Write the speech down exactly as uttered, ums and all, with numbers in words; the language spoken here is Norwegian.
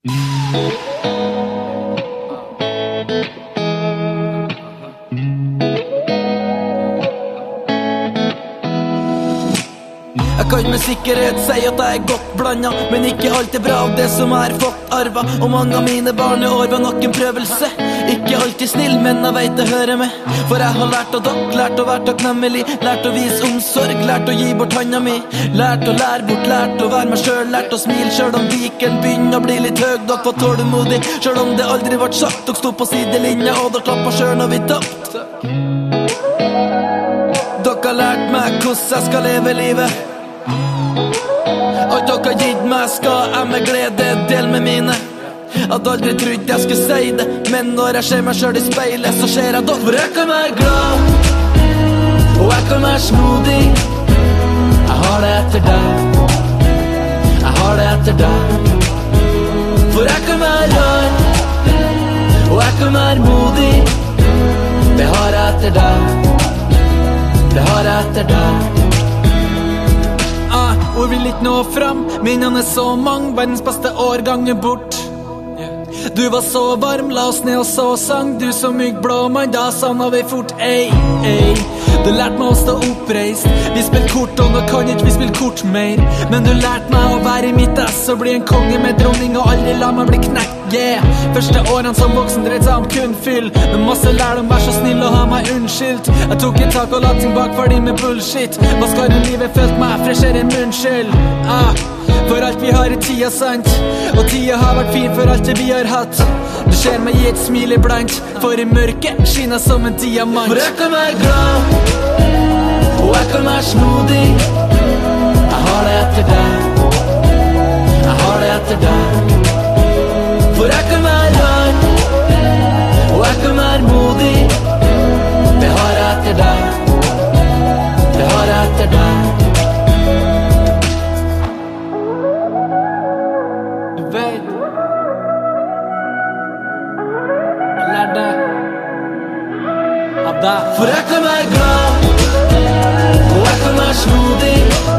Jeg kan med sikkerhet si at jeg er godt blandet, men ikke alt er bra av det som er fått arva. Og mange av mine barneår var nok en prøvelse. Ikke alltid snill, men jeg vet det hører med. For jeg har lært av dere, lært å være takknemlig, lært å vise omsorg, lært å gi bort handa mi, lært å lære bort, lært å være meg selv, lært å smile selv om viken begynner å bli litt høy. Dere var tålmodig, selv om det aldri ble sagt. Dere sto på sidelinja, og dere klappet selv når vi tapt. Dere har lært meg hvordan jeg skal leve livet. Alt dere har gitt meg skal jeg med glede dele med mine. Hadde aldri trodd jeg skulle si det, men når jeg ser meg selv i speilet, så ser jeg dere. For jeg kan være glad, og jeg kan være smodig. Jeg har det etter deg, jeg har det etter deg. For jeg kan være rar, og jeg kan være modig. Det har jeg etter deg, det har jeg etter deg. Ord vil ikke nå fram, minnene er så mange, verdens beste årgang er bort. Du var så varm, la oss ned og så sang. Du så mygg blå mann, da savna vi fort. Ei, ei, du lærte meg å stå oppreist. Vi spilte kort, og nå kan ikke vi spille kort mer. Men du lærte meg å være i mitt ess og bli en konge med dronning, og aldri la meg bli knekt, yeah. Første årene som voksen dreide seg om kun fyll, med masse lærdom, vær så snill å ha meg unnskyldt. Jeg tok et tak og la ting bak ferdig med bullshit. Hva skal i livet følt meg freshere enn munnskyld? Ah, for alt vi har i tida, sant? Og tida har vært fin for alt det vi har hatt. Du ser meg gi et smil iblant, for i mørket skinner som en diamant. For jeg kan være glad, og jeg kan være smodig. Jeg har det etter deg, jeg har det etter deg. For jeg kan være rar, og jeg kan være modig. Det har jeg etter deg, det har jeg etter deg. Du vet, jeg lærte av deg. For jeg kan være glad, og jeg kan være smodig.